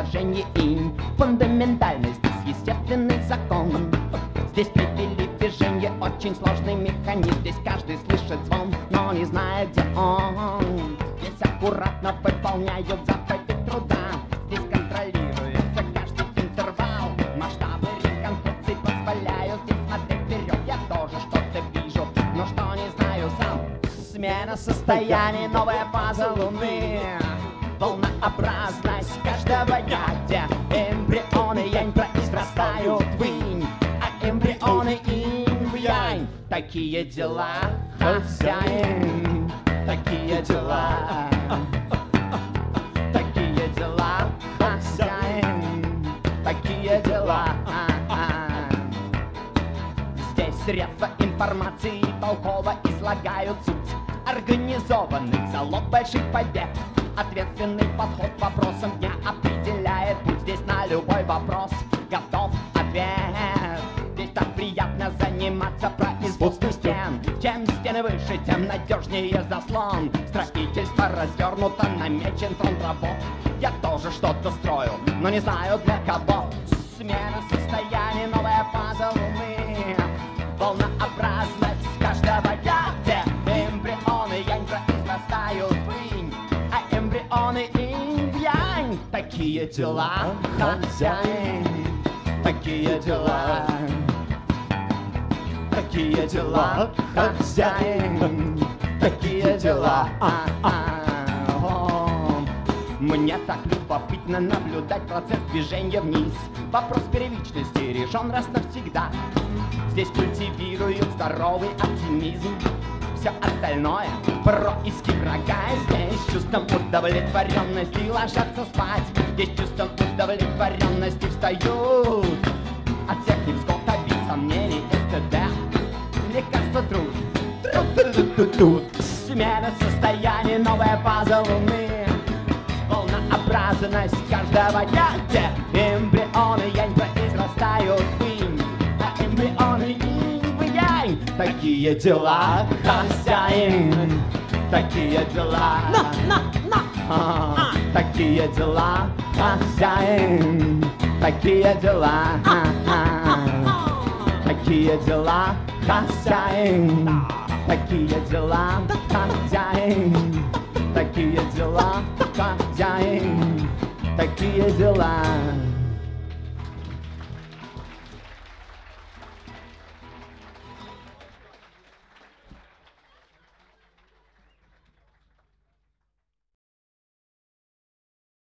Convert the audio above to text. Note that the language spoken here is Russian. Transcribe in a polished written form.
предложение инь. Фундаментальность здесь естественный закон. Здесь привели в движение очень сложный механизм. Здесь каждый слышит звон, но не знает, где он. Здесь аккуратно выполняют заповеди труда. Здесь контролируется каждый интервал. Масштабы реконструкции позволяют здесь смотреть вперед. Я тоже что-то вижу, но что не знаю сам. Смена состояний, новая фаза Луны. Волнообразность каждого дня, где эмбрионы янь произрастают в инь, а эмбрионы инь в янь. Такие дела, хозяин, такие дела. Такие дела, хозяин, такие дела. Здесь средства информации толково излагают суть организованный залог больших побед. Ответственный подход к вопросам дня определяет путь. Здесь на любой вопрос готов ответ. Здесь так приятно заниматься производством стен. Чем стены выше, тем надежнее заслон. Строительство развернуто, намечен фронт работ. Я тоже что-то строю, но не знаю для кого. Смена состояний, новая фаза Луны. Волнообразность каждого дня, где эмбрионы янь произрастают в инь, а эмбрионы инь в янь. Такие дела, хозяин, такие дела. Такие дела, хозяин, такие дела. Мне так любопытно наблюдать процесс движения вниз. Вопрос первичности решен раз навсегда. Здесь культивируют здоровый оптимизм. Все остальное происки врага. Здесь чувством удовлетворенности ложатся спать. Здесь чувством удовлетворенности встают. От всех невзгод, обид, сомнений, т.д. Лекарство труд. Смена состояний, новая фаза Луны. Волнообразность каждого дня, где эмбрионы янь произрастают в инь, а эмбрионы инь в янь. Такие дела, хозяин, такие дела. Такие дела, хозяин, такие дела. Такие дела, хозяин, такие дела, хозяин. Такие дела, хозяин, такие дела.